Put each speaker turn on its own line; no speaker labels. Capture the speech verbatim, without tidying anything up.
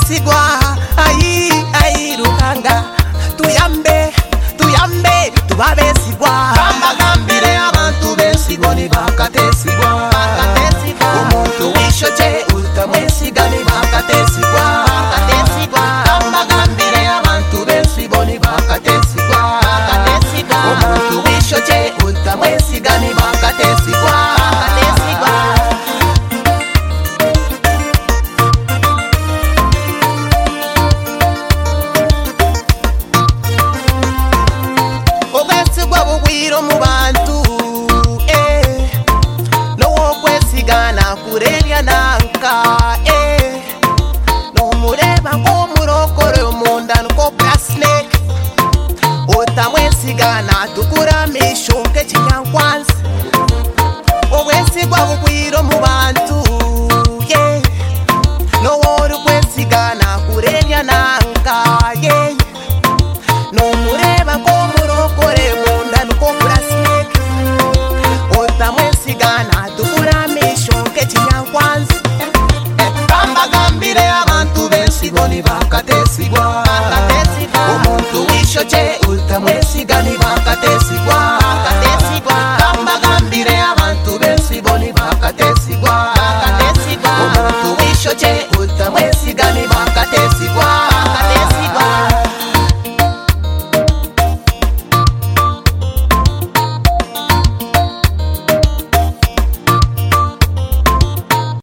besigwa ayi ayi Ruhanga tuyambe tuyambe tuba besigwa
Kambagambire abantu besigwa nibakatesigwa
umuntu wishoje utamwesiga nibakatesigwa
Kambagambire abantu besigwa nibakatesigwa
umuntu wishoje utamwesiga nibakatesigwa obwesigwa bugwira mu bantu eh nowo kwesigana kurerya nanka eh no mureba ko murokore umunda nko snake utamwesigana tukuramisha nke kinyankwanzi obwesigwa bugwira mu bantu yeah nowo kwesigana kurerya nanka yeah no mureba ko murokore munda nko snake utamwesigana tukuramisha nke kinyankwanzi
Kambagambire abantu besigwa nibakatesigwa
umuntu wishoje utamwesiga nibakatesigwa